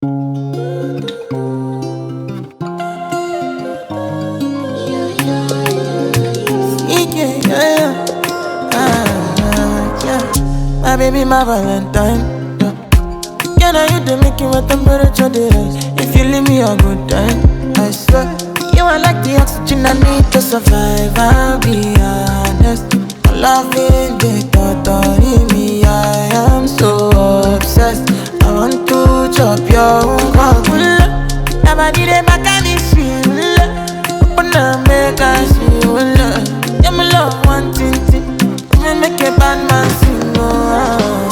Yeah, yeah, yeah. Yeah. My baby, my Valentine. Yeah. Can I you to make you my temperature dey rise? If you leave me a good time, I swear. You are like the oxygen I need to survive. I'll be honest. My loving the thought me. I am so obsessed. I want to chop your own. Nobody dey back at me, sweet. Open up, make I see you. Yeah, my love, one thing. Me make a bad man sing. Oh,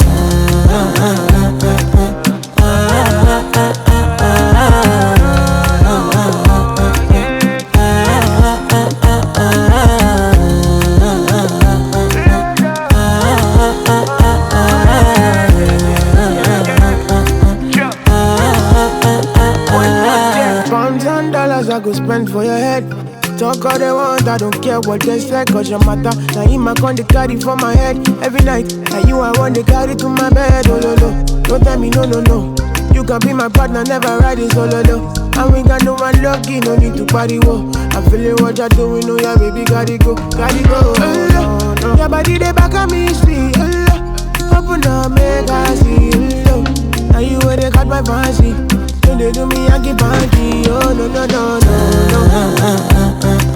Pounds and dollars I go spend for your head. Talk all they want, I don't care what they say, cause your matter. Now him I con the carry for my head every night. Now you I want to carry to my bed, oh no no. Don't tell me no no no. You can be my partner, never riding solo though. And we got no one lucky, no need to party, whoa. I'm feeling what you're doing, oh yeah baby, gotta go, gotta go. Oh, no. Your body they back at me, sweet, oh, open up, make I see, oh. Now you where they cut my fancy. When they do me, I keep panty. Oh no no no no no.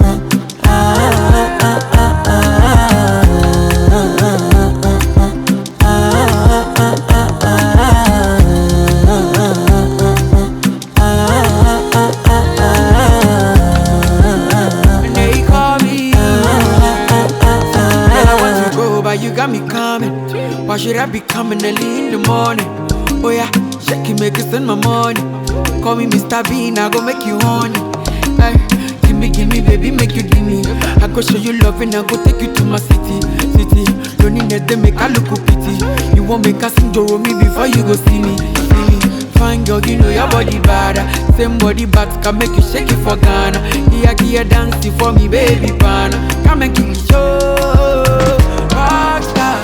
And they call me. Girl, I want to go, but you got me coming. Why should I be coming early in the morning? Oh yeah, shake it, make it send my money. Call me Mr. Bean, I go make you honey. Ay, gimme, baby, make you gimme. I go show you love and I go take you to my city. Don't need that, they make I look pity. You won't make us sing Joro me before you go see me. Fine girl, you know your body bad. Same body but can make you shake it for Ghana. Here, dancing for me, baby, pana. Come and give me show. Rockstar.